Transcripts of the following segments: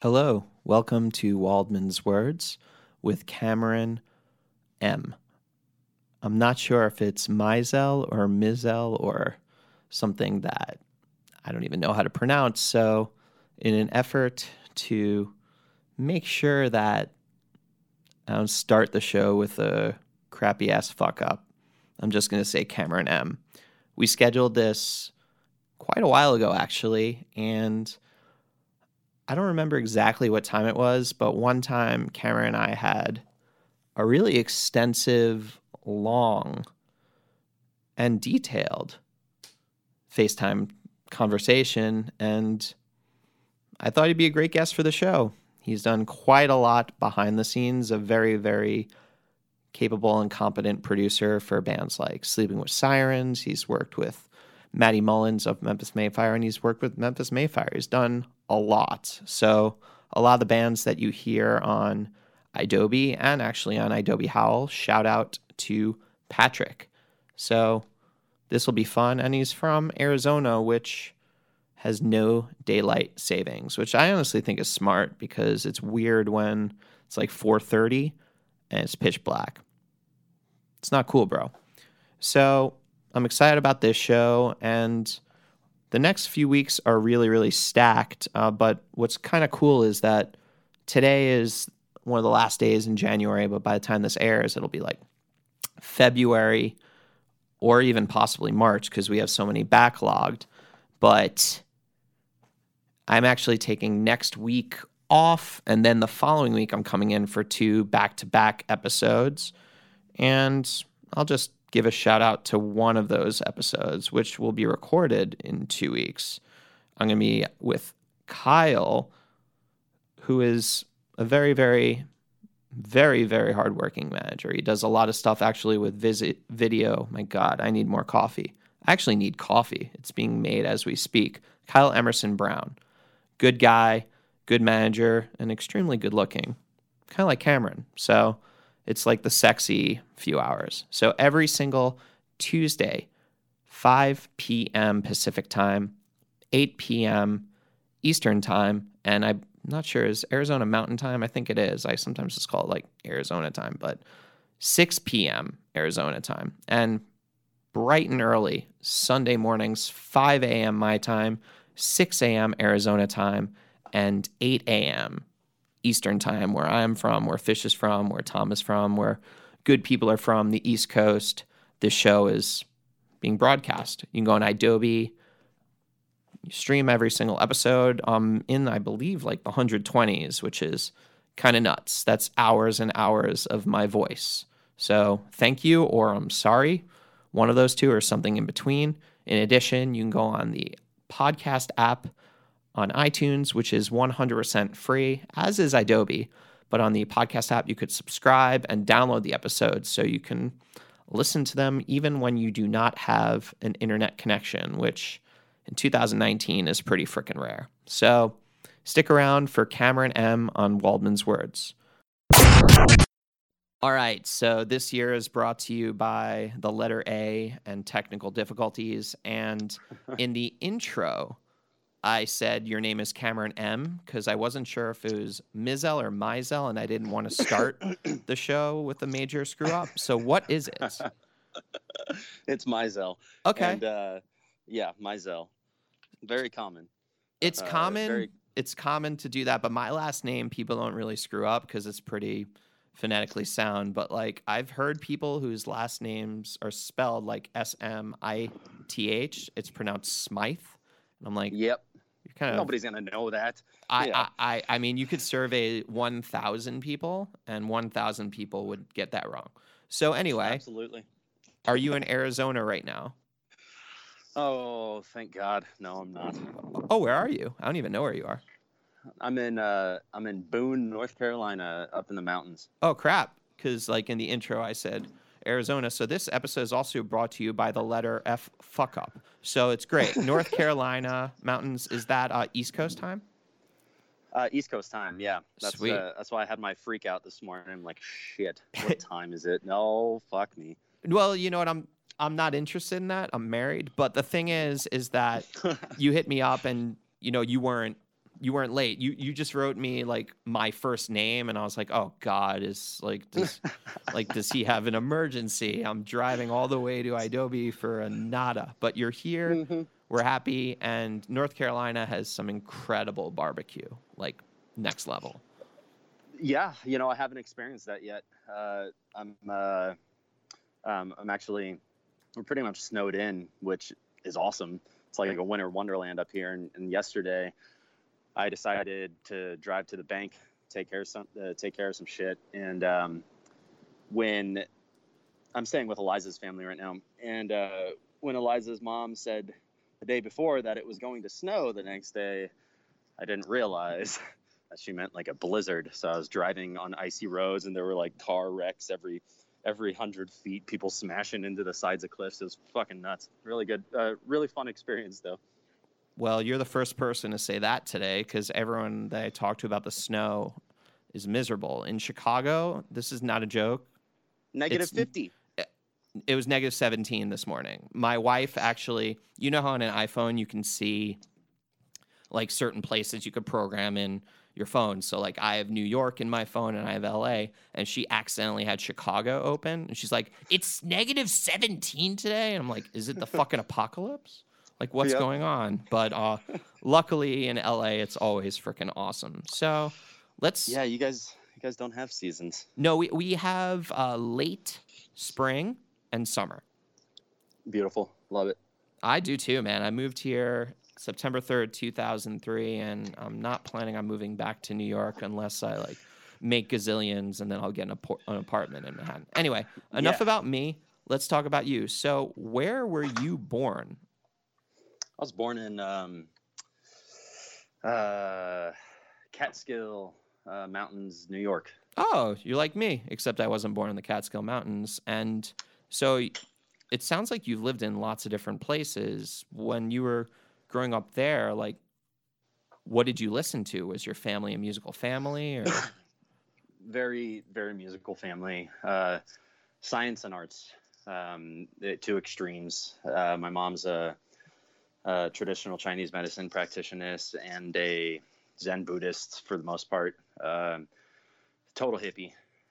Hello, welcome to Waldman's Words with Cameron M. I'm not sure if it's Mizell or Mizel or something that I don't even know how to pronounce. So, in an effort to make sure that I don't start the show with a crappy ass fuck up, I'm just going to say Cameron M. We scheduled this quite a while ago, actually, and I don't remember exactly what time it was, but one time Cameron and I had a really extensive, long, and detailed FaceTime conversation, and I thought he'd be a great guest for the show. He's done quite a lot behind the scenes, a very, very capable and competent producer for bands like Sleeping with Sirens. He's worked with Matty Mullins of Memphis Mayfire, and he's worked with Memphis Mayfire. He's done a lot. So a lot of the bands that you hear on Adobe and actually on Adobe Howl, shout out to Patrick. So this will be fun. And he's from Arizona, which has no daylight savings, which I honestly think is smart because it's weird when it's like 4:30 and it's pitch black. It's not cool, bro. So I'm excited about this show, and the next few weeks are really, really stacked. But what's kind of cool is that today is one of the last days in January, but by the time this airs, it'll be like February or even possibly March because we have so many backlogged. But I'm actually taking next week off, and then the following week I'm coming in for 2 back-to-back episodes. And I'll just give a shout out to one of those episodes, which will be recorded in 2 weeks. I'm going to be with Kyle, who is a very, very, very, very hardworking manager. He does a lot of stuff actually with video. My God, I need more coffee. I actually need coffee. It's being made as we speak. Kyle Emerson Brown. Good guy, good manager, and extremely good looking. Kind of like Cameron. So it's like the sexy few hours. So every single Tuesday, 5 p.m. Pacific time, 8 p.m. Eastern time, and I'm not sure, is Arizona Mountain Time? I think it is. I sometimes just call it like Arizona time, but 6 p.m. Arizona time. And bright and early, Sunday mornings, 5 a.m. my time, 6 a.m. Arizona time, and 8 a.m. Eastern time, where I'm from, where Fish is from, where Tom is from, where good people are from, the East Coast. This show is being broadcast. You can go on Adobe, you stream every single episode. In, I believe, like the 120s, which is kind of nuts. That's hours and hours of my voice. So thank you, or I'm sorry. One of those two, or something in between. In addition, you can go on the podcast app on iTunes, which is 100% free, as is Adobe. But on the podcast app, you could subscribe and download the episodes so you can listen to them even when you do not have an internet connection, which in 2019 is pretty freaking rare. So stick around for Cameron M. on Waldman's Words. All right, so this year is brought to you by the letter A and technical difficulties. And in the intro, I said your name is Cameron M. because I wasn't sure if it was Mizel or Mizell, and I didn't want to start the show with a major screw up. So what is it? It's Mizell. Okay. And yeah, Mizell. Very common. It's common. It's common to do that, but my last name people don't really screw up because it's pretty phonetically sound. But like I've heard people whose last names are spelled like Smith. It's pronounced Smythe. And I'm like, yep. Nobody's gonna know that. I mean, you could survey 1,000 people, and 1,000 people would get that wrong. So anyway, absolutely. Are you in Arizona right now? Oh, thank God. No, I'm not. Oh, where are you? I don't even know where you are. I'm in Boone, North Carolina, up in the mountains. Oh crap! Because like in the intro, I said Arizona. So this episode is also brought to you by the letter F, fuck up. So it's great. North Carolina mountains. Is that East Coast time? East Coast time, yeah. That's Sweet. That's why I had my freak out this morning. I'm like, shit, what time is it? No, fuck me. Well, you know what? I'm not interested in that. I'm married. But the thing is that you hit me up and, you know, you weren't you weren't late. You just wrote me like my first name, and I was like, oh God, does he have an emergency? I'm driving all the way to Adobe for a nada. But you're here. Hmm. We're happy, and North Carolina has some incredible barbecue, like next level. Yeah, I haven't experienced that yet. I'm actually, we're pretty much snowed in, which is awesome. It's like a winter wonderland up here. And yesterday, I decided to drive to the bank, take care of some shit. And when I'm staying with Eliza's family right now, and when Eliza's mom said the day before that it was going to snow the next day, I didn't realize that she meant like a blizzard. So I was driving on icy roads, and there were like car wrecks every 100 feet, people smashing into the sides of cliffs. It was fucking nuts. Really good, really fun experience though. Well, you're the first person to say that today, because everyone that I talked to about the snow is miserable. In Chicago, this is not a joke. Negative 50. It was negative 17 this morning. My wife actually, you know how on an iPhone you can see like certain places you could program in your phone. So like I have New York in my phone and I have LA, and she accidentally had Chicago open, and she's like, it's negative 17 today. And I'm like, is it the fucking apocalypse? Like, what's Yep. going on? But luckily in LA, it's always freaking awesome. So let's. Yeah, you guys don't have seasons. No, we have late spring and summer. Beautiful. Love it. I do too, man. I moved here September 3rd, 2003, and I'm not planning on moving back to New York unless I like make gazillions, and then I'll get an apartment in Manhattan. Anyway, enough about me. Let's talk about you. So where were you born? I was born in Catskill Mountains, New York. Oh, you're like me, except I wasn't born in the Catskill Mountains. And so it sounds like you've lived in lots of different places. When you were growing up there, like, what did you listen to? Was your family a musical family? Or? Very, very musical family. Science and arts, two extremes. My mom's a traditional Chinese medicine practitioner and a Zen Buddhist for the most part. Total hippie,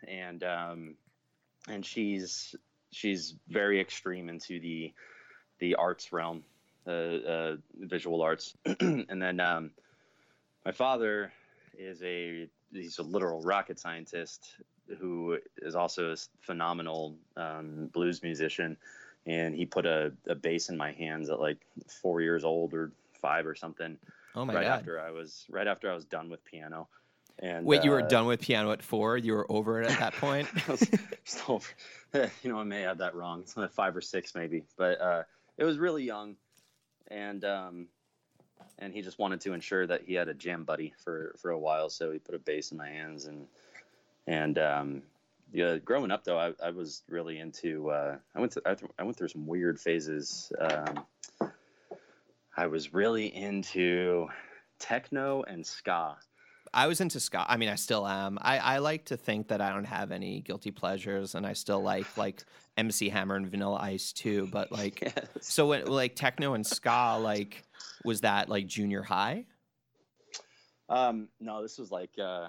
and she's very extreme into the arts realm, visual arts. And then my father he's a literal rocket scientist who is also a phenomenal blues musician, and he put a bass in my hands at like 4 years old or 5 or something. Oh my God. Right after I was done with piano. And wait, you were done with piano at 4? You were over it at that point? I may have that wrong. It's like 5 or 6 maybe, but it was really young, and he just wanted to ensure that he had a jam buddy for a while, so he put a bass in my hands, and growing up though, I was really into. I went through some weird phases. I was really into techno and ska. I was into ska. I mean, I still am. I like to think that I don't have any guilty pleasures, and I still like MC Hammer and Vanilla Ice too. But like, Yes. So when, like techno and ska, like, was that like junior high? No, this was like this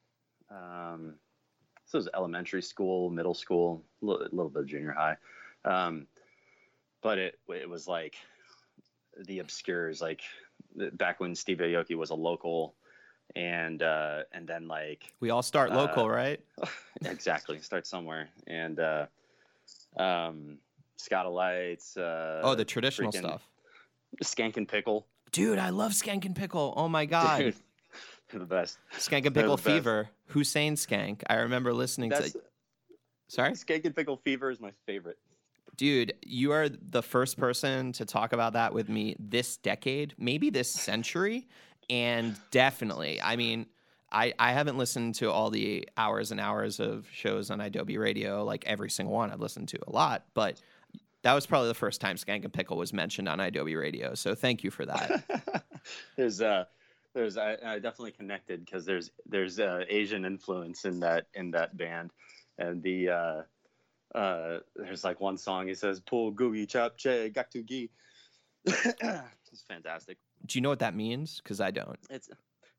was elementary school, middle school, a little bit of junior high, but it was like the obscures, like back when Steve Aoki was a local. And then like we all start local, right? Exactly, start somewhere. And Scott-A-Lights. The traditional stuff. Skank and Pickle. Dude, I love Skank and Pickle. Oh my god, dude, they're the best. Skank and Pickle Fever. Hussein Skank. I remember listening to. Sorry, Skank and Pickle Fever is my favorite. Dude, you are the first person to talk about that with me this decade, maybe this century. And definitely, I mean, I haven't listened to all the hours and hours of shows on Adobe Radio, like every single one. I've listened to a lot, but that was probably the first time Skank and Pickle was mentioned on Adobe Radio. So thank you for that. I definitely connected because there's Asian influence in that band, and there's like one song he says "Pull gooey chap che gaktu gi." It's fantastic. Do you know what that means? Because I don't.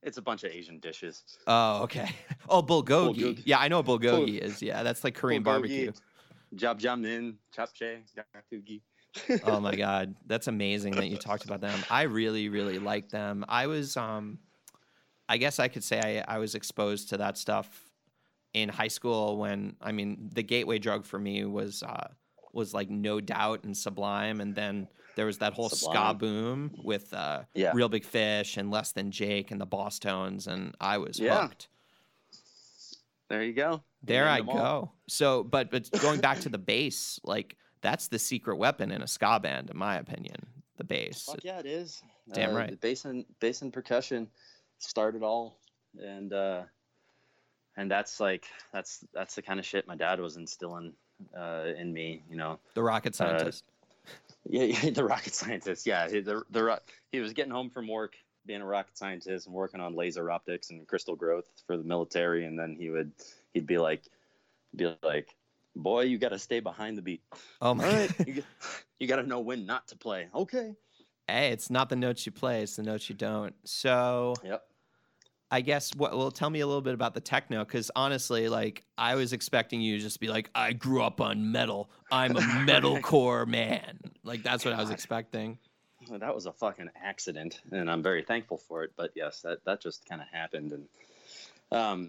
It's a bunch of Asian dishes. Oh, okay. Oh, bulgogi. Bulgogi. Yeah, I know what bulgogi is. Yeah, that's like Korean barbecue. Jjajangmyeon, japchae, yakatugi. Oh my God, that's amazing that you talked about them. I really, really like them. I was, I guess I could say I was exposed to that stuff in high school when, I mean, the gateway drug for me was like No Doubt and Sublime, and then there was that whole ska Sublime. boom with Yeah. Real Big Fish and Less Than Jake and the Boss Tones, and I was Yeah. hooked. There you go. There I named them all. go. So, but going back to the bass, like that's the secret weapon in a ska band, in my opinion. The bass. Fuck yeah, it is. Damn right. The bass and percussion started all, and that's the kind of shit my dad was instilling in me. You know, The rocket scientist. yeah, the rocket scientist. Yeah, he was getting home from work, being a rocket scientist and working on laser optics and crystal growth for the military, and then he'd be like, boy, you got to stay behind the beat. Oh my! All right, you got to know when not to play. Okay. Hey, it's not the notes you play; it's the notes you don't. So, Yep. I guess tell me a little bit about the techno, because honestly, like I was expecting you to just be like, I grew up on metal. I'm a metalcore man. Like that's what I was expecting. Well, that was a fucking accident, and I'm very thankful for it. But yes, that just kind of happened, and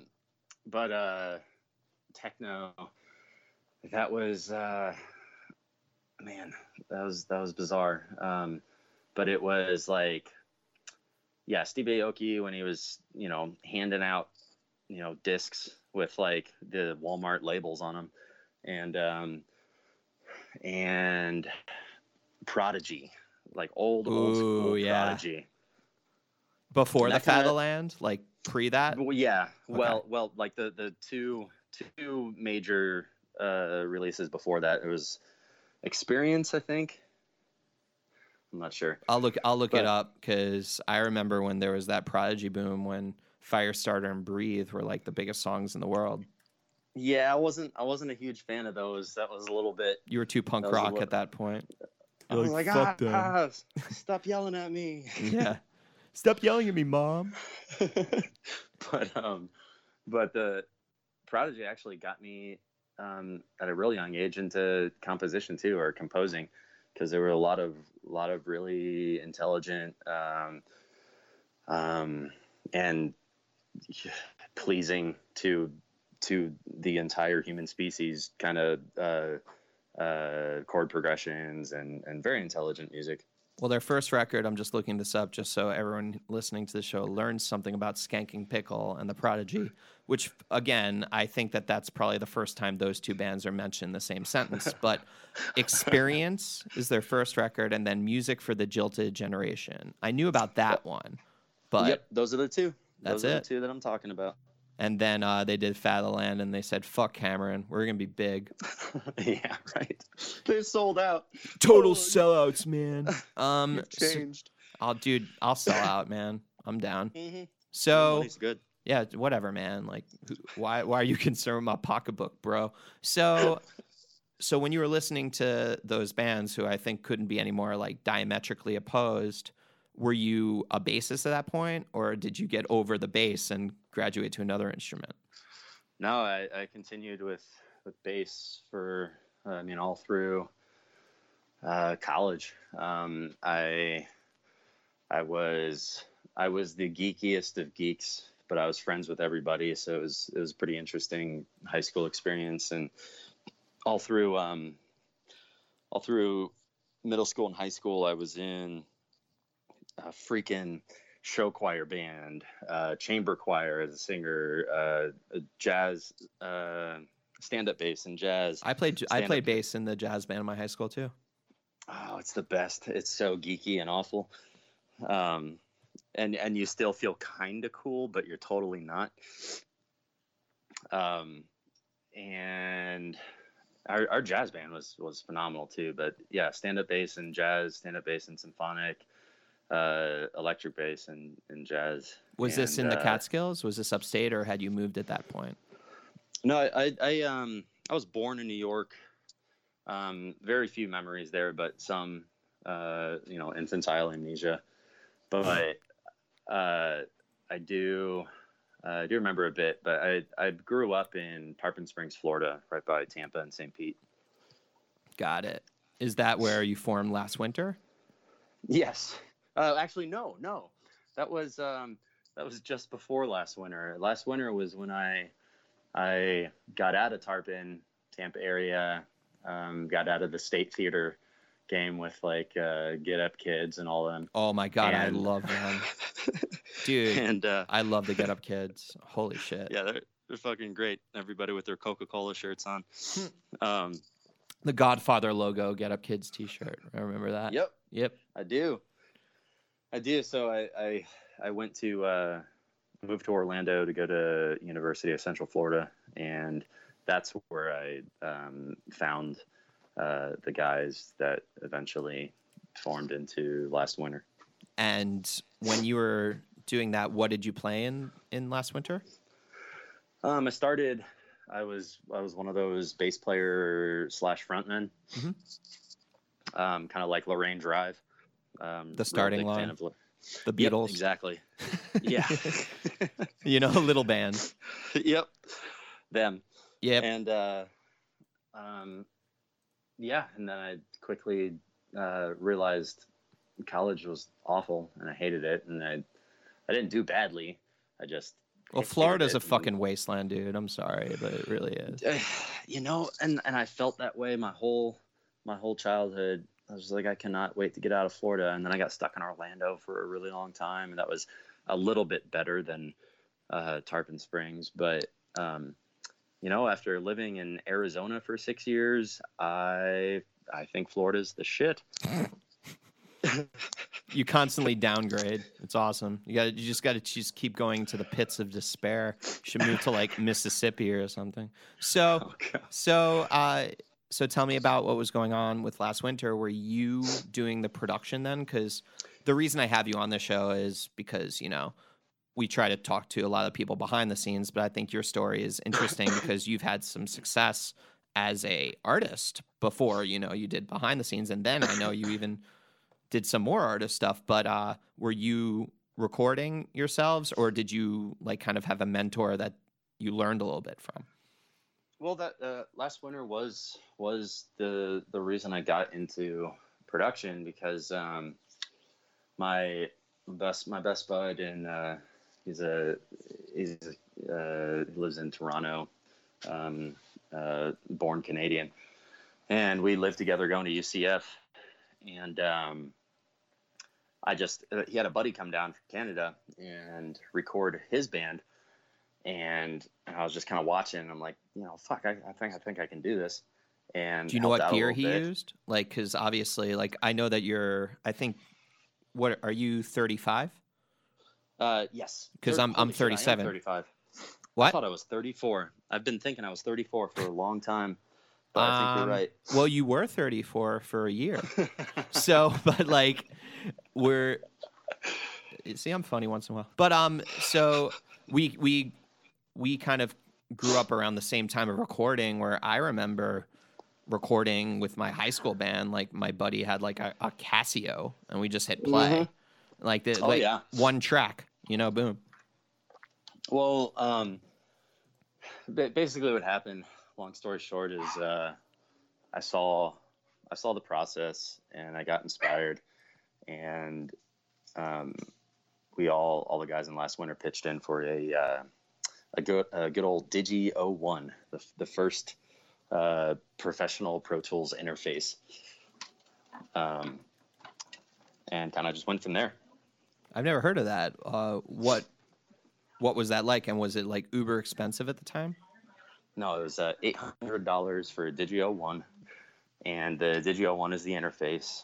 techno, that was man, that was bizarre. But it was like, yeah, Steve Aoki, when he was, handing out, discs with like the Walmart labels on them, and Prodigy, like old school yeah. Prodigy. Before the Fatherland, like pre that. Yeah, Okay. well, like the two major releases before that, it was Experience, I think. I'm not sure. I'll look it up, because I remember when there was that Prodigy boom when Firestarter and Breathe were like the biggest songs in the world. Yeah, I wasn't a huge fan of those. That was a little bit. You were too punk rock at that point. I was like, fuck them. Stop yelling at me. Yeah, stop yelling at me, Mom. But the Prodigy actually got me at a really young age into composition too, or composing, because there were a lot of really intelligent and pleasing to the entire human species kind of chord progressions and very intelligent music. Well, their first record, I'm just looking this up just so everyone listening to the show learns something about Skanking Pickle and the Prodigy, which, again, I think that's probably the first time those two bands are mentioned in the same sentence. But Experience is their first record, and then Music for the Jilted Generation. I knew about that one, but yep, those are the two. Those are the two that I'm talking about. And then they did Fatherland, and they said, fuck Cameron, we're going to be big. Yeah, right. They're sold out. Total sellouts, man. You've changed. I'll sell out, man. I'm down. Mm-hmm. So, money's good. Yeah, whatever, man. Like, why are you concerned with my pocketbook, bro? So when you were listening to those bands, who I think couldn't be any more like diametrically opposed, were you a bassist at that point, or did you get over the bass and graduate to another instrument? No, I continued with bass for all through college. I was the geekiest of geeks, but I was friends with everybody, so it was a pretty interesting high school experience. And all through middle school and high school, I was in a freaking show choir band, chamber choir as a singer, jazz, stand-up bass and jazz. I played bass in the jazz band in my high school too. Oh, it's the best. It's so geeky and awful. And you still feel kind of cool, but you're totally not. And our jazz band was phenomenal too. But yeah, stand-up bass and jazz, stand-up bass and symphonic, electric bass and jazz. Was this in the Catskills? Was this upstate, or had you moved at that point? No, I was born in New York. Very few memories there, but some, infantile amnesia. But I do. I do remember a bit, but I grew up in Tarpon Springs, Florida, right by Tampa and St. Pete. Got it. Is that where you formed Last Winter? Yes. Actually, no. That was just before last winter. Last winter was when I got out of Tarpon, Tampa area, got out of the State Theater game with like Get Up Kids and all them. Oh my God, I And love them. Dude, and I love the Get Up Kids. Holy shit. yeah, they're fucking great. Everybody with their Coca-Cola shirts on. Um, The Godfather logo Get Up Kids t-shirt. I remember that. Yep. I do. So I went to moved to Orlando to go to University of Central Florida, and that's where I found the guys that eventually formed into Last Winter. And when you were doing that, what did you play in Last Winter? I was one of those bass player / frontmen, kind of like Lorraine Drive. The starting line, the Beatles. Yep, exactly. Yeah. You know, a little band. Yep. Them. Yep. And and then I quickly realized college was awful and I hated it, and I didn't do badly. I just Florida's a fucking wasteland, dude. I'm sorry, but it really is. You know, and I felt that way my whole childhood. I was like, I cannot wait to get out of Florida. And then I got stuck in Orlando for a really long time, and that was a little bit better than Tarpon Springs. But you know, after living in Arizona for 6 years, I think Florida's the shit. You constantly downgrade. It's awesome. You just got to keep going to the pits of despair. You should move to like Mississippi or something. So tell me about what was going on with Last Winter. Were you doing the production then? Because the reason I have you on the show is because, you know, we try to talk to a lot of people behind the scenes, but I think your story is interesting because you've had some success as a artist before, you know, you did behind the scenes. And then I know you even did some more artist stuff, but were you recording yourselves, or did you like kind of have a mentor that you learned a little bit from? Well, that Last Winter was the reason I got into production, because my best bud, and he lives in Toronto, born Canadian, and we lived together going to UCF, and he had a buddy come down from Canada and record his band. And I was just kind of watching, and I'm like, you know, fuck, I think I can do this. And do you know what gear he used? Like, because obviously, like, I know that what are you 35? Yes. Because I'm 37. I am 35. What? I thought I was 34. I've been thinking I was 34 for a long time, but I think you're right. Well, you were 34 for a year. So, but like, see, I'm funny once in a while. But so we kind of grew up around the same time of recording, where I remember recording with my high school band. Like, my buddy had like a Casio, and we just hit play. Mm-hmm. One track, you know, boom. Well, basically what happened, long story short, is I saw the process, and I got inspired, and we all the guys in Last Winter pitched in for a good old Digi 01, the first professional Pro Tools interface, and kind of just went from there. I've never heard of that. What was that like, and was it like uber expensive at the time? No, it was $800 for a Digi 01, and the Digi 01 is the interface,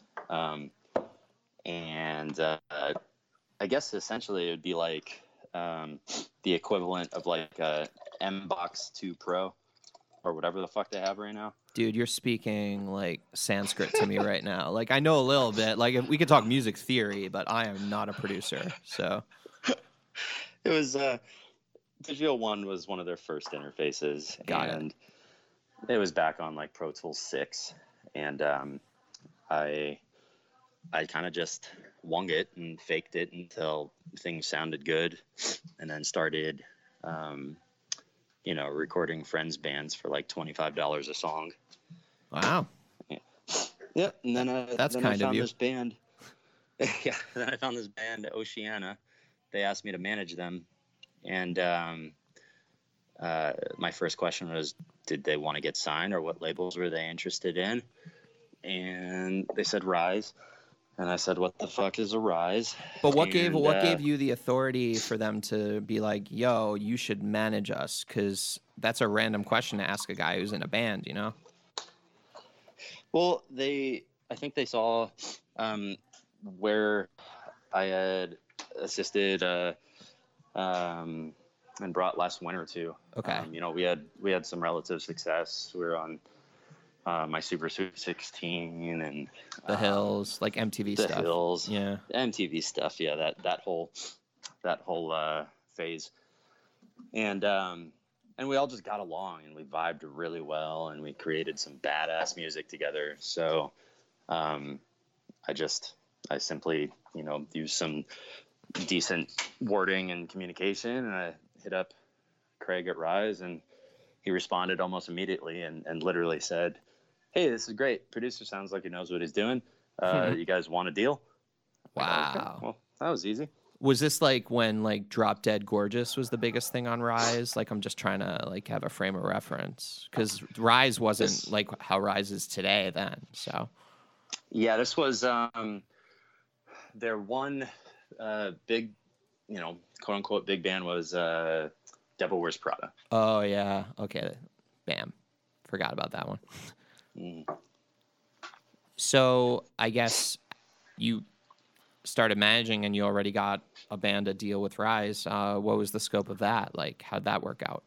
and I guess essentially it would be like the equivalent of like a MBox 2 Pro or whatever the fuck they have right now. Dude, you're speaking like Sanskrit to me right now. Like, I know a little bit. Like, if we could talk music theory, but I am not a producer. So it was Digi 01 was one of their first interfaces. And it was back on like Pro Tools 6, and I kind of just wung it and faked it until things sounded good, and then started, recording friends' bands for like $25 a song. Wow. Yep. And then, That's then kind I found of you. this band. Yeah. Then I found this band, Oceana. They asked me to manage them. And my first question was, did they want to get signed, or what labels were they interested in? And they said Rise. And I said, what the fuck is a Rise? But what gave you the authority for them to be like, yo, you should manage us? Because that's a random question to ask a guy who's in a band, you know? Well, I think they saw where I had assisted and brought last winter to. Okay. We had some relative success. We were on my Super Sweet 16 and The Hills, like MTV the stuff. Hills, Yeah. MTV stuff. Yeah, that whole phase, and we all just got along and we vibed really well and we created some badass music together. So, I simply, used some decent wording and communication, and I hit up Craig at Rise, and he responded almost immediately and literally said, "Hey, this is great. Producer sounds like he knows what he's doing. You guys want a deal?" Wow. Okay, well, that was easy. Was this like when like Drop Dead Gorgeous was the biggest thing on Rise? Like, I'm just trying to like have a frame of reference, because Rise wasn't like how Rise is today then. So yeah, this was their one big, quote unquote big band was Devil Wears Prada. Oh yeah, okay, bam, forgot about that one. So I guess you started managing and you already got a band to deal with Rise. What was the scope of that? Like, how'd that work out?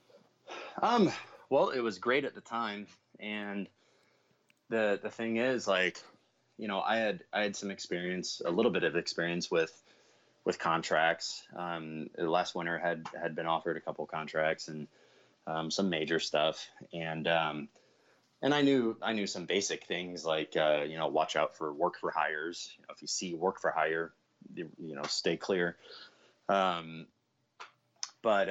Well, it was great at the time, and the thing is, like, I had some experience, a little bit of experience with contracts. Last winter had been offered a couple contracts and some major stuff, and I knew some basic things like watch out for work for hires. If you see work for hire, stay clear. But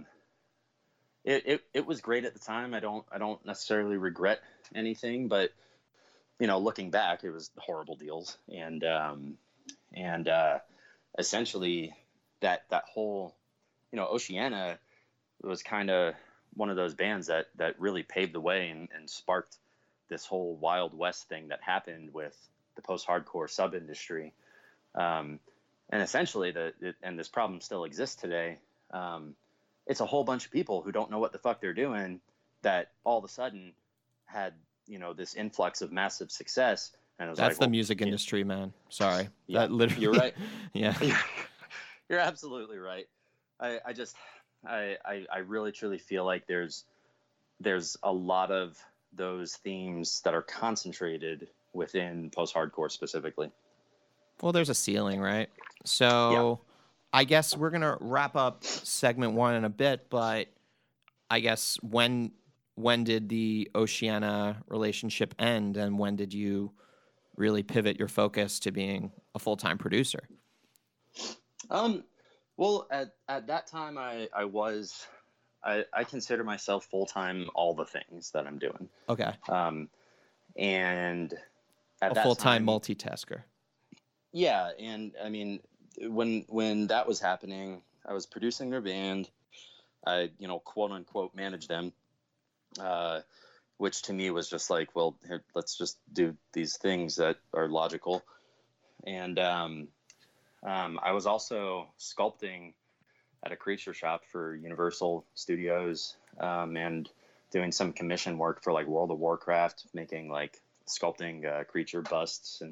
it was great at the time. I don't necessarily regret anything, but looking back, it was horrible deals, and essentially that whole Oceana was kind of one of those bands that really paved the way and sparked this whole Wild West thing that happened with the post-hardcore sub-industry. And essentially, and this problem still exists today. It's a whole bunch of people who don't know what the fuck they're doing that all of a sudden had, this influx of massive success. And it was That's the music industry, man. Sorry. Yeah, that literally, you're right. Yeah. You're absolutely right. I really truly feel like there's a lot of those themes that are concentrated within post-hardcore specifically. Well, there's a ceiling, right? So I guess we're going to wrap up segment 1 in a bit, but I guess when did the Oceana relationship end, and when did you really pivot your focus to being a full-time producer? Well, at that time, I consider myself full-time all the things that I'm doing. Okay. And at that full-time time, multitasker. Yeah, and I mean, when that was happening, I was producing their band. I, quote unquote, managed them, which to me was just like, well, here, let's just do these things that are logical. And I was also sculpting at a creature shop for Universal Studios, and doing some commission work for like World of Warcraft, making like sculpting creature busts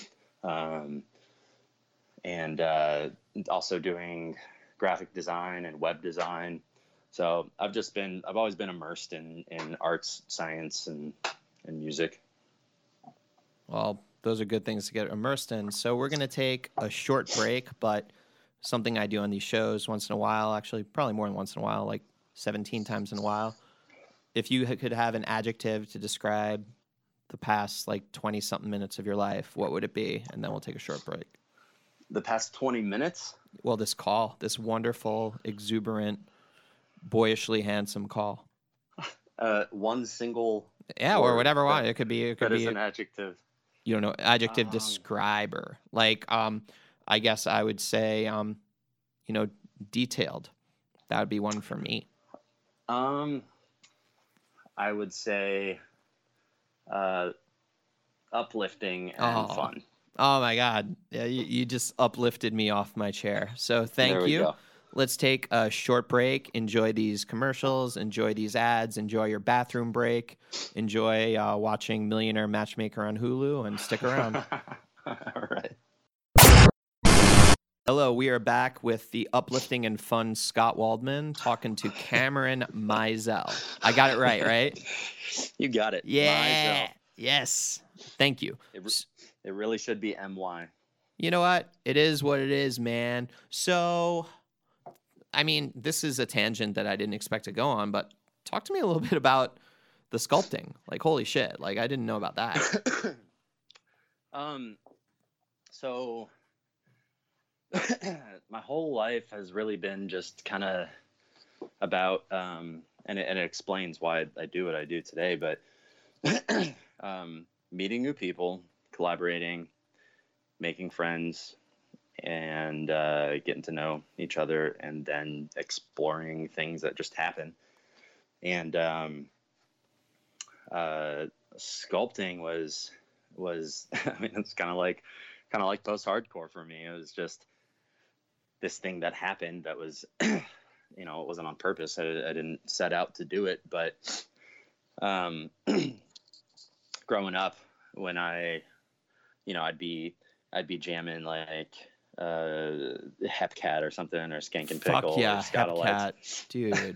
and also doing graphic design and web design. So I've always been immersed in arts, science, and music. Well, those are good things to get immersed in. So we're going to take a short break, but something I do on these shows once in a while, actually probably more than once in a while, like 17 times in a while. If you could have an adjective to describe the past like 20-something minutes of your life, what would it be? And then we'll take a short break. The past 20 minutes? Well, this wonderful, exuberant, boyishly handsome call. One single Yeah, or word whatever one. that, It could be that is an adjective. you don't know, adjective Um, describer. Like I guess I would say detailed. That would be one for me. I would say uplifting and fun. Oh my God. Yeah, you just uplifted me off my chair. So thank There we you. go. Let's take a short break. Enjoy these commercials. Enjoy these ads. Enjoy your bathroom break. Enjoy watching Millionaire Matchmaker on Hulu, and stick around. All right. Hello, we are back with the uplifting and fun Scott Waldman talking to Cameron Mizell. I got it right? You got it. Yeah. Mizell. Yes. Thank you. It really should be MY. You know what? It is what it is, man. So, I mean, this is a tangent that I didn't expect to go on, but talk to me a little bit about the sculpting. Like, holy shit. Like, I didn't know about that. So my whole life has really been just kind of about, and it explains why I do what I do today, but meeting new people, collaborating, making friends, and getting to know each other, and then exploring things that just happen. And sculpting was I mean, it's kind of like post-hardcore for me. It was just this thing that happened that was it wasn't on purpose. I didn't set out to do it, but growing up, when I'd be jamming like Hepcat or something, or Skankin' Pickle. Fuck yeah, or Hepcat, dude.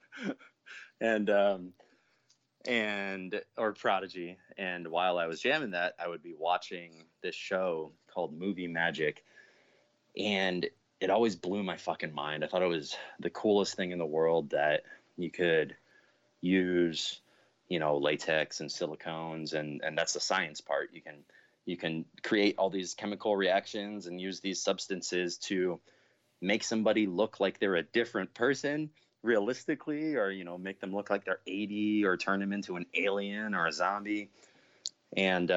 and or Prodigy. And while I was jamming that, I would be watching this show called Movie Magic, and it always blew my fucking mind. I thought it was the coolest thing in the world that you could use, latex and silicones, and that's the science part. You can create all these chemical reactions and use these substances to make somebody look like they're a different person realistically, or make them look like they're 80, or turn them into an alien or a zombie. And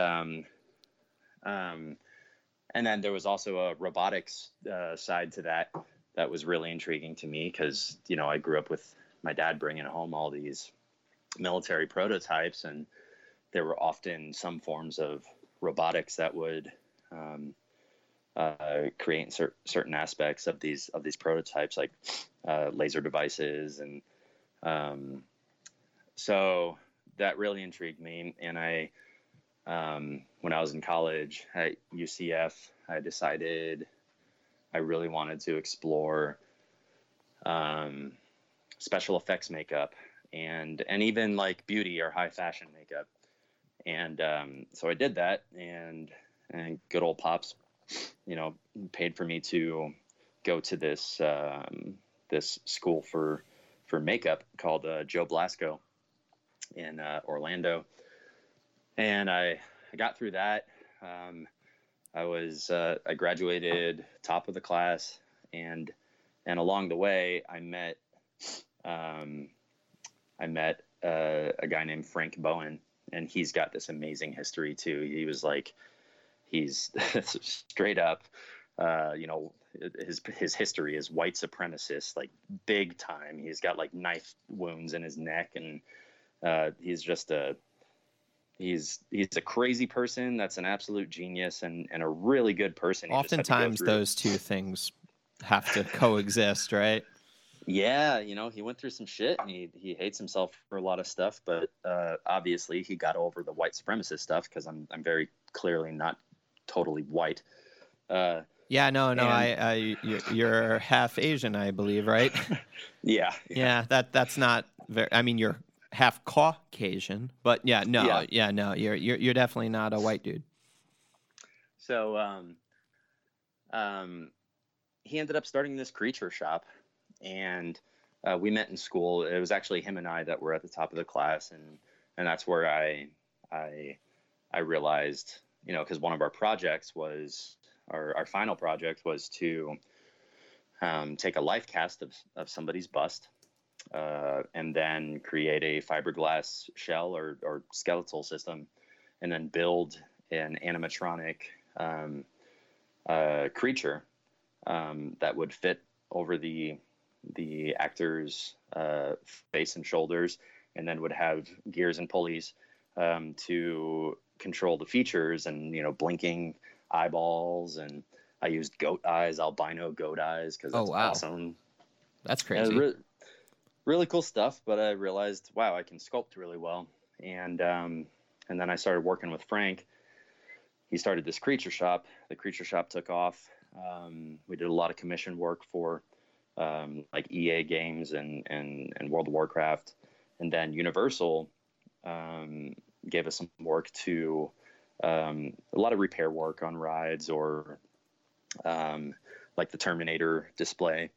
then there was also a robotics side to that was really intriguing to me, because I grew up with my dad bringing home all these military prototypes, and there were often some forms of robotics that would create certain aspects of these prototypes, like laser devices, and so that really intrigued me. And I, when I was in college at UCF, I decided I really wanted to explore special effects makeup, and even like beauty or high fashion makeup. And so I did that, and good old Pops, paid for me to go to this this school for makeup called Joe Blasco in Orlando. And I got through that. I graduated top of the class, and along the way I met a guy named Frank Bowen, and he's got this amazing history too. He's straight up, his history is white supremacist, like big time. He's got like knife wounds in his neck, and he's a crazy person that's an absolute genius, and a really good person. Oftentimes those two things have to coexist, right? Yeah, he went through some shit, and he hates himself for a lot of stuff, but obviously he got over the white supremacist stuff, because I'm very clearly not totally white. You're half Asian, I believe, right? Yeah. That's not very. I mean, you're half Caucasian, but you're definitely not a white dude. So, he ended up starting this creature shop, and we met in school. It was actually him and I that were at the top of the class, and that's where I realized, because one of our projects was our final project was to take a life cast of somebody's bust, and then create a fiberglass shell or skeletal system, and then build an animatronic creature that would fit over the actor's face and shoulders, and then would have gears and pulleys to control the features, and blinking eyeballs, and I used goat eyes, albino goat eyes, because that's awesome. That's crazy. Really cool stuff. But I realized, wow, I can sculpt really well, and then I started working with Frank. He started this creature shop. The creature shop took off. We did a lot of commission work for like EA games and World of Warcraft, and then Universal gave us some work to a lot of repair work on rides, or like the Terminator display.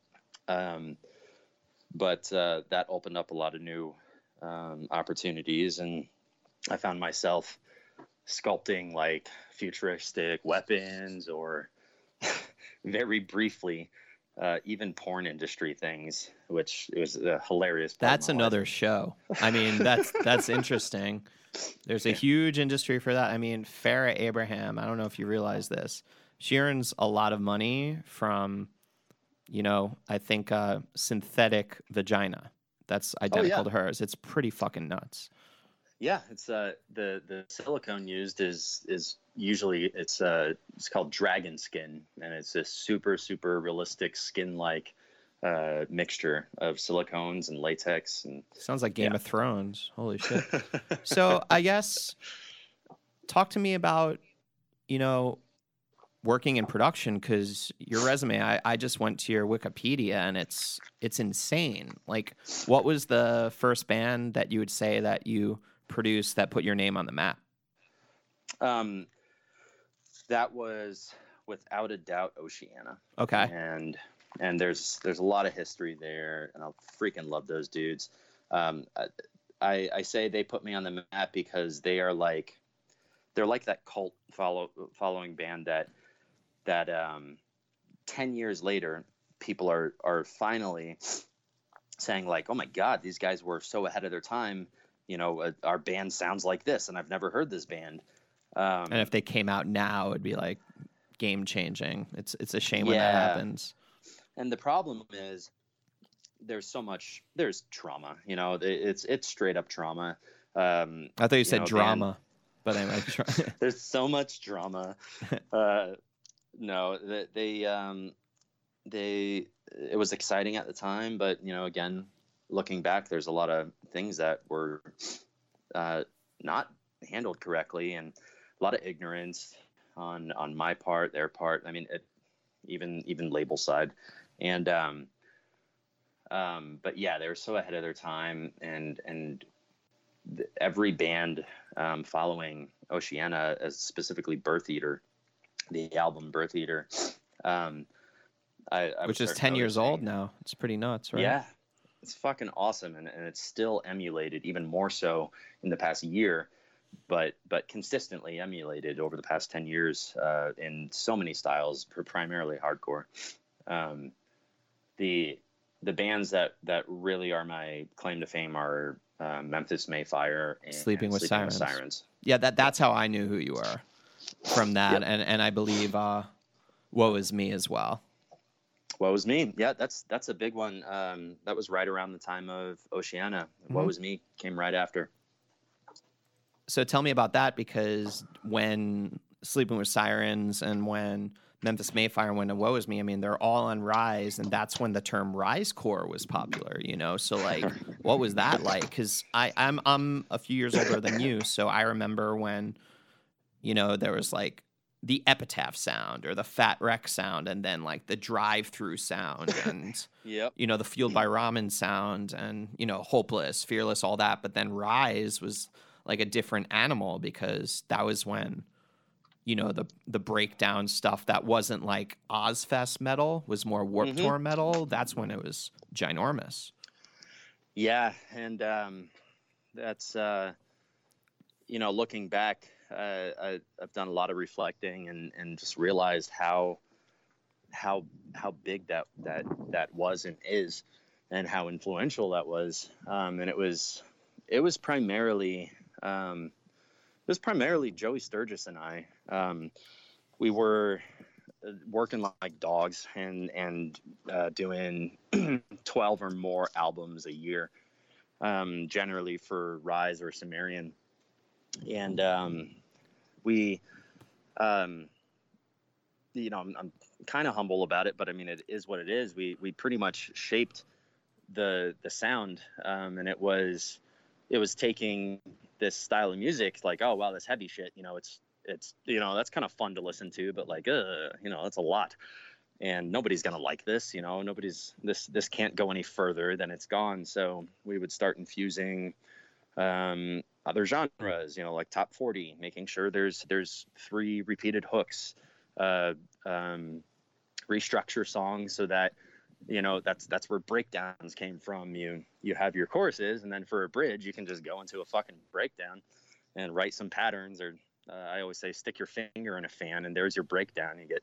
But that opened up a lot of new opportunities, and I found myself sculpting like futuristic weapons, or very briefly even porn industry things, which it was a hilarious part. That's another show. I mean, that's interesting. There's a huge industry for that. I mean, Farrah Abraham, I don't know if you realize this, she earns a lot of money from, I think synthetic vagina. That's identical to hers. It's pretty fucking nuts. Yeah, it's the silicone used is usually it's called dragon skin, and it's this super realistic skin like mixture of silicones and latex. And sounds like Game of Thrones. Holy shit. So I guess talk to me about working in production, because your resume, I just went to your Wikipedia, and it's insane. Like, what was the first band that you would say that you produced that put your name on the map? That was without a doubt Oceana. Okay. And there's a lot of history there, and I freaking love those dudes. I say they put me on the map because they're like that cult following band that 10 years later people are finally saying like, oh my God, these guys were so ahead of their time. Our band sounds like this, and I've never heard this band. And if they came out now, it'd be like game changing. It's a shame when that happens. And the problem is there's trauma, it's straight up trauma. I thought you said drama, but anyway, there's so much drama. No, it was exciting at the time, but again, looking back, there's a lot of things that were not handled correctly, and a lot of ignorance on my part, their part. I mean, even label side, and but yeah, they were so ahead of their time, and every band following Oceana, as specifically Birth Eater, the album Birth Eater, which is 10 years old now. It's pretty nuts, right? Yeah, it's fucking awesome, and it's still emulated, even more so in the past year, but consistently emulated over the past 10 years in so many styles, primarily hardcore. The bands that really are my claim to fame are Memphis Mayfire and Sleeping with Sirens. Yeah, that's how I knew who you were from that, yep. and I believe Woe Is Me as well. Woe Is Me, yeah, that's a big one. That was right around the time of Oceana. Mm-hmm. Woe Is Me came right after. So tell me about that, because when Sleeping with Sirens and when Memphis Mayfire went to Woe Is Me, I mean, they're all on Rise, and that's when the term Risecore was popular, So, like, what was that like? Because I'm a few years older than you, so I remember when, there was, like, the Epitaph sound or the Fat Wreck sound, and then, like, the Drive-Through sound, and, yep. The Fueled by Ramen sound, and, Hopeless, Fearless, all that. But then Rise was, like, a different animal, because that was when... the breakdown stuff that wasn't like Ozfest metal was more Warped Tour metal. That's when it was ginormous. Yeah, and that's looking back, I've done a lot of reflecting and just realized how big that was and is, and how influential that was. And it was primarily Joey Sturgis and I. We were working like dogs and doing 12 or more albums a year, generally for Rise or Sumerian. And we, I'm kind of humble about it, but I mean, it is what it is. We pretty much shaped the sound, and it was taking this style of music, like, oh wow, this heavy shit, it's that's kind of fun to listen to, but like, that's a lot, and nobody's gonna like this. This can't go any further than it's gone. So we would start infusing other genres, like top 40, making sure there's 3 repeated hooks, restructure songs so that that's where breakdowns came from. You have your choruses, and then for a bridge you can just go into a fucking breakdown and write some patterns, or I always say stick your finger in a fan and there's your breakdown. You get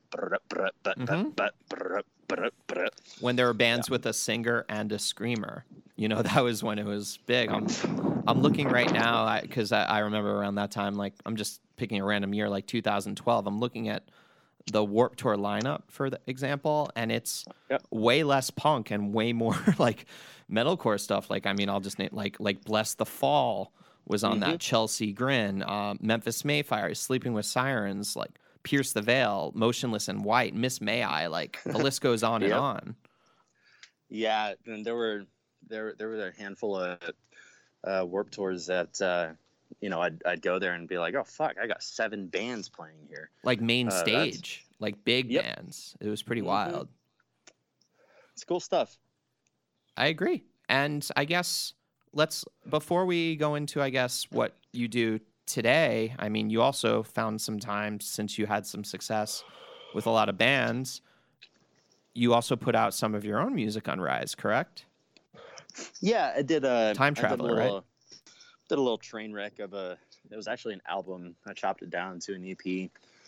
when there were bands with a singer and a screamer, that was when it was big. I'm looking right now because I remember around that time, like I'm just picking a random year, like 2012. I'm looking at the Warped Tour lineup, for the example, and it's way less punk and way more like metalcore stuff. Like, I mean, I'll just name like Bless the Fall was on that, Chelsea Grin, Memphis Mayfire, Sleeping with Sirens, like Pierce the Veil, Motionless in White, Miss May I, like the list goes on and on. Yeah, and there were a handful of Warped Tours that I'd go there and be like, oh fuck, I got 7 bands playing here, like main stage, like big bands. It was pretty wild. It's cool stuff. I agree. And I guess before we go into, I guess, what you do today, I mean, you also found some time, since you had some success with a lot of bands, you also put out some of your own music on Rise, correct? Yeah, I did Time Traveler, right? Did a little train wreck of it was actually an album. I chopped it down to an EP.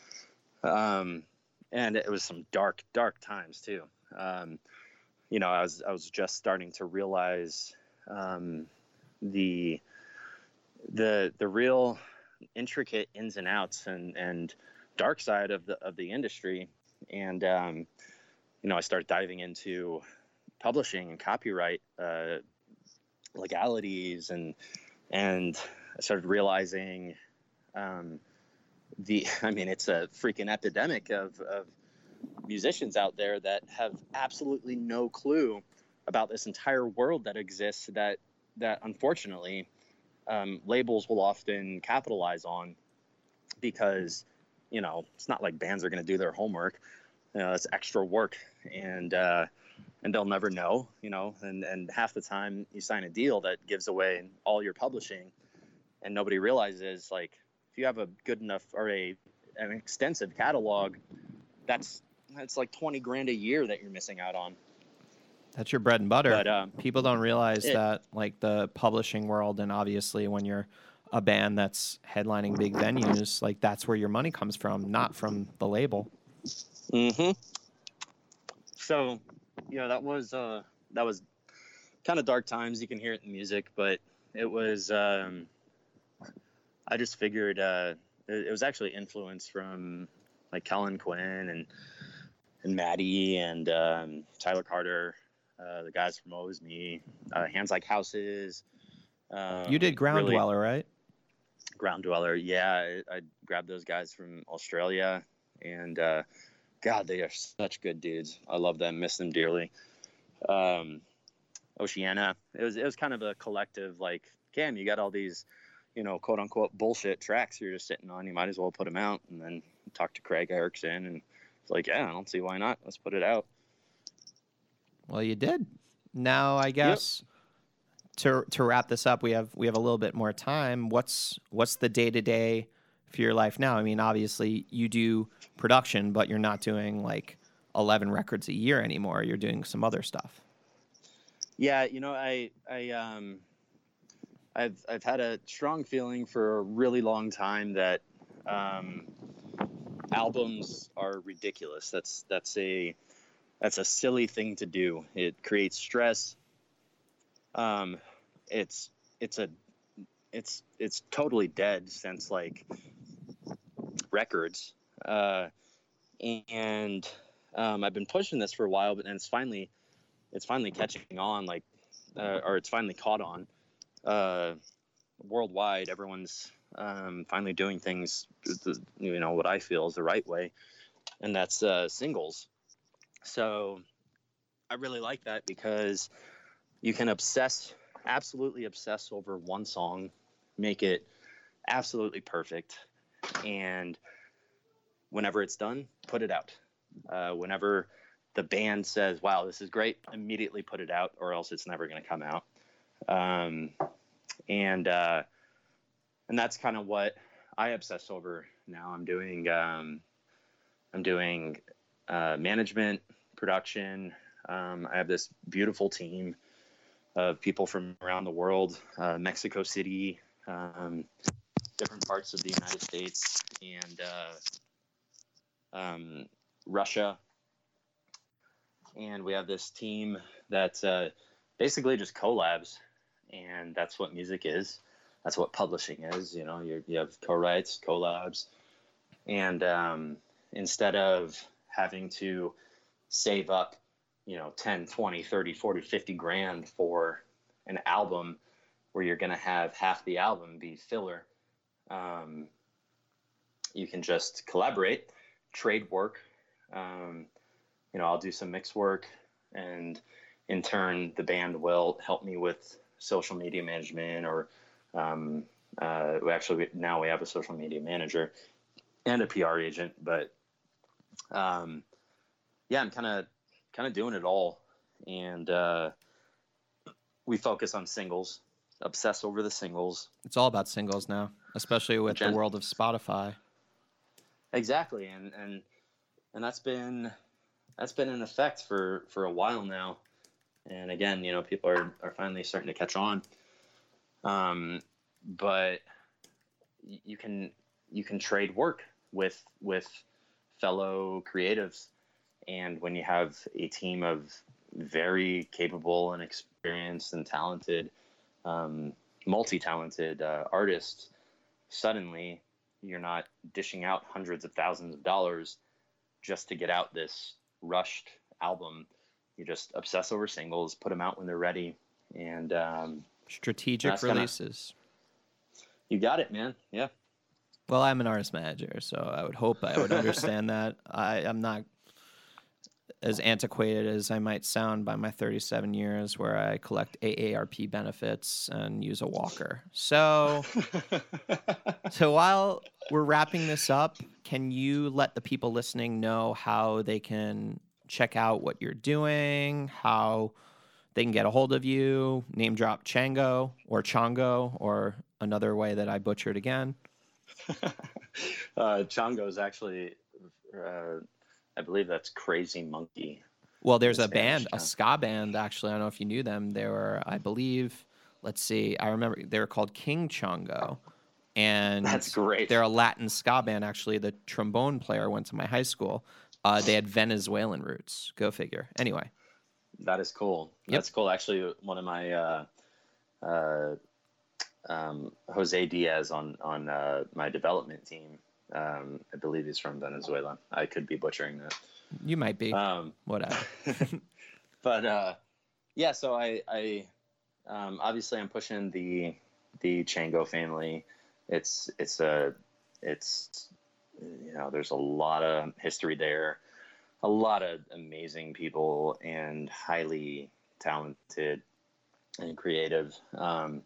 And it was some dark times too. I was just starting to realize the real intricate ins and outs and dark side of the industry. And I started diving into publishing and copyright legalities, and I started realizing it's a freaking epidemic of musicians out there that have absolutely no clue about this entire world that exists, that unfortunately labels will often capitalize on, because it's not like bands are going to do their homework. It's extra work, and they'll never know, and half the time you sign a deal that gives away all your publishing, and nobody realizes, like, if you have a good enough or an extensive catalog, that's like $20,000 a year that you're missing out on. That's your bread and butter. But people don't realize that, like, the publishing world, and obviously when you're a band that's headlining big venues, like, that's where your money comes from, not from the label. So, that was kind of dark times. You can hear it in the music, but it was, I just figured it was actually influenced from like Kellen Quinn and Maddie and Tyler Carter, the guys from Always Me, Hands Like Houses. You did Ground Dweller, right? Ground Dweller, yeah. I grabbed those guys from Australia, and God, they are such good dudes. I love them, miss them dearly. Oceana, it was kind of a collective, like, Cam, you got all these, quote unquote bullshit tracks you're just sitting on, you might as well put them out. And then talk to Craig Erickson, and it's like, yeah, I don't see why not. Let's put it out. Well, you did. Now, I guess to wrap this up, we have a little bit more time. What's the day-to-day for your life now? I mean, obviously you do production, but you're not doing like 11 records a year anymore. You're doing some other stuff. Yeah, I've had a strong feeling for a really long time that albums are ridiculous. That's a silly thing to do. It creates stress. Um, it's it's a it's totally dead since like records. And I've been pushing this for a while, but then it's finally catching on, like, or it's finally caught on worldwide. Everyone's finally doing things, what I feel is the right way, and that's singles. So I really like that because you can absolutely obsess over one song, make it absolutely perfect, and whenever it's done, put it out. Whenever the band says, wow, this is great, immediately put it out, or else it's never going to come out. And that's kind of what I obsess over now. I'm doing management, production. I have this beautiful team of people from around the world, Mexico City, different parts of the United States, and Russia. And we have this team that's basically just collabs, and that's what music is. That's what publishing is. You have co-writes, collabs, and instead of having to save up, 10, 20, 30, 40, 50 grand for an album where you're going to have half the album be filler, you can just collaborate, trade work. I'll do some mix work, and in turn, the band will help me with social media management, or now we have a social media manager and a PR agent. But I'm kind of doing it all, and we focus on singles, obsess over the singles. It's all about singles now, especially with the world of Spotify. Exactly, and that's been in effect for a while now. And again, people are finally starting to catch on. But you can trade work with fellow creatives, and when you have a team of very capable and experienced and talented, multi-talented artists, suddenly you're not dishing out hundreds of thousands of dollars just to get out this rushed album. You just obsess over singles, put them out when they're ready, and strategic releases. You got it, man. Yeah. Well, I'm an artist manager, so I would hope I would understand that. I'm not as antiquated as I might sound by my 37 years where I collect AARP benefits and use a walker. So while we're wrapping this up, can you let the people listening know how they can check out what you're doing, how they can get a hold of you, name drop Chango or Chongo, or another way that I butchered again? Chongo is actually, I believe that's Crazy Monkey. Well, there's a band, a ska band, actually. I don't know if you knew them. They were, I believe, let's see, I remember they were called King Chongo. And that's great. They're a Latin ska band, actually. The trombone player went to my high school. They had Venezuelan roots. Go figure. Anyway. That is cool. Yep. That's cool. Actually, one of my Jose Diaz on my development team, I believe he's from Venezuela. I could be butchering that. You might be. Whatever. But yeah, so I obviously I'm pushing the Chango family. It's there's a lot of history there, a lot of amazing people, and highly talented and creative. But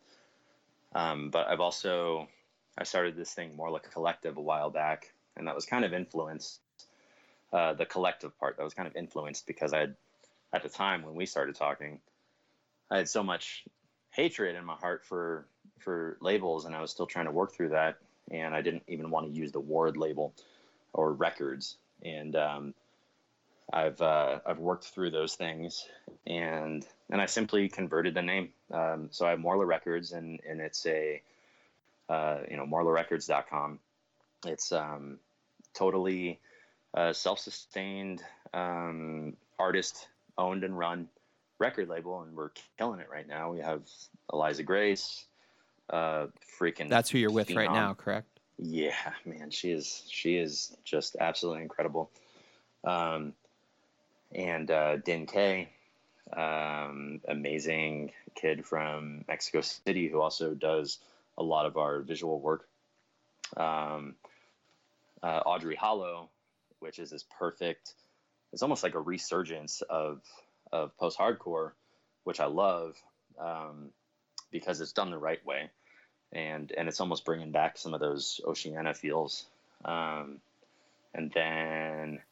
I started this thing more like a collective a while back, and that was kind of influenced, the collective part, that was kind of influenced because at the time when we started talking, I had so much hatred in my heart for labels, and I was still trying to work through that, and I didn't even want to use the word label or records. And I've worked through those things, I simply converted the name. So I have Morla Records, and it's a morlarecords.com. It's totally self-sustained, artist owned and run record label, and we're killing it right now. We have Eliza Grace, freaking. That's who you're with phenom. right now, correct? Yeah, man, she is just absolutely incredible. And Din Kay, amazing kid from Mexico City who also does a lot of our visual work. Audrey Hollow, which is this perfect, it's almost like a resurgence of post-hardcore, which I love, because it's done the right way. And it's almost bringing back some of those Oceana feels. And then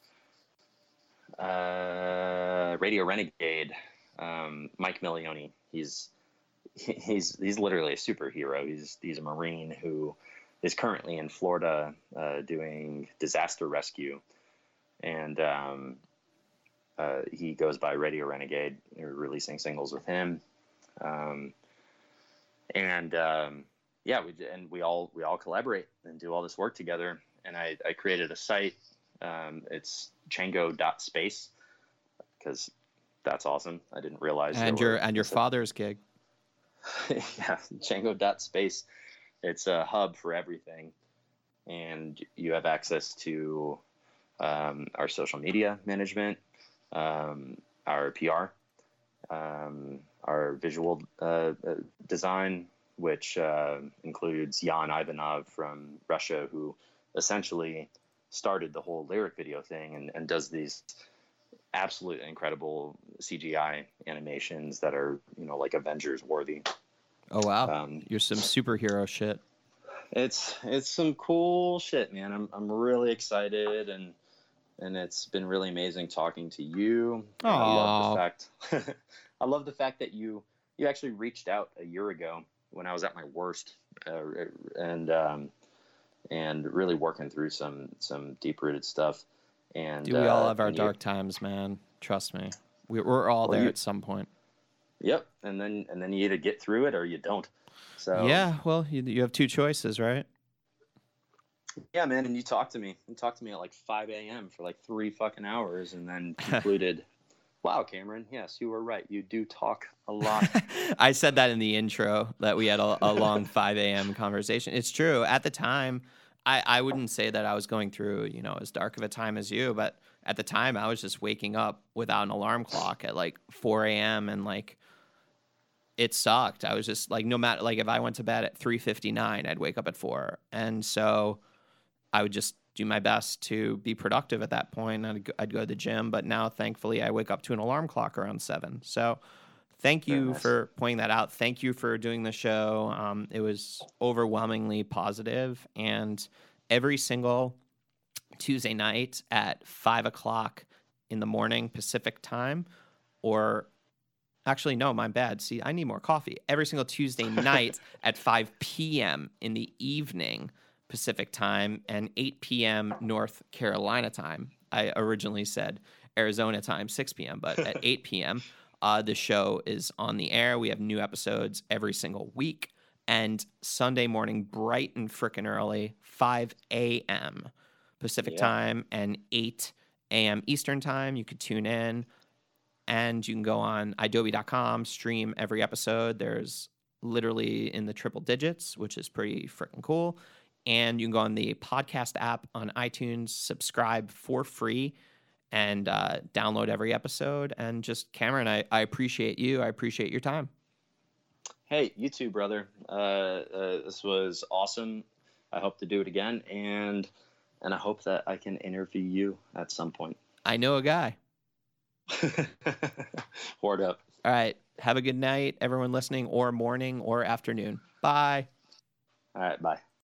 Radio Renegade, Mike Milioni. He's literally a superhero. He's a Marine who is currently in Florida doing disaster rescue, and he goes by Radio Renegade. We're releasing singles with him, we all collaborate and do all this work together. And I created a site. It's chango.space, because that's awesome. I didn't realize. And your father's gig. Yeah, chango.space. It's a hub for everything, and you have access to our social media management, our PR, our visual design, which includes Jan Ivanov from Russia, who essentially started the whole lyric video thing and does these absolutely incredible CGI animations that are, like Avengers worthy. Oh wow, you're some superhero shit. It's some cool shit, man. I'm really excited, and it's been really amazing talking to you. I love the fact that you actually reached out a year ago when I was at my worst, and really working through some deep-rooted stuff. And we all have our dark times, man. Trust me, we're all there at some point. Yep, and then you either get through it or you don't. So yeah, well, you have two choices, right? Yeah, man. And you talked to me at like 5 a.m. for like 3 fucking hours, and then concluded, "Wow, Cameron, yes, you were right. You do talk a lot." I said that in the intro, that we had a long 5 a.m. conversation. It's true. At the time, I wouldn't say that I was going through, as dark of a time as you, but at the time I was just waking up without an alarm clock at like 4 a.m. and like it sucked. I was just like, no matter, like if I went to bed at 3:59, I'd wake up at 4. And so I would just do my best to be productive at that point. I'd go to the gym, but now thankfully I wake up to an alarm clock around 7. So thank you for pointing that out. Thank you for doing the show. It was overwhelmingly positive, and every single Tuesday night at 5 o'clock in the morning Pacific time, or actually, no, my bad. See, I need more coffee. Every single Tuesday night at 5 p.m. in the evening Pacific time and 8 p.m. North Carolina time. I originally said Arizona time, 6 p.m., but at 8 p.m., the show is on the air. We have new episodes every single week. And Sunday morning, bright and frickin' early, 5 a.m. Pacific time and 8 a.m. Eastern time. You could tune in. And you can go on Adobe.com, stream every episode. There's literally in the triple digits, which is pretty freaking cool. And you can go on the podcast app on iTunes, subscribe for free, and download every episode. And just, Cameron, I appreciate you. I appreciate your time. Hey, you too, brother. This was awesome. I hope to do it again. And I hope that I can interview you at some point. I know a guy. Word up. All right. Have a good night, everyone listening, or morning or afternoon. Bye. All right. Bye.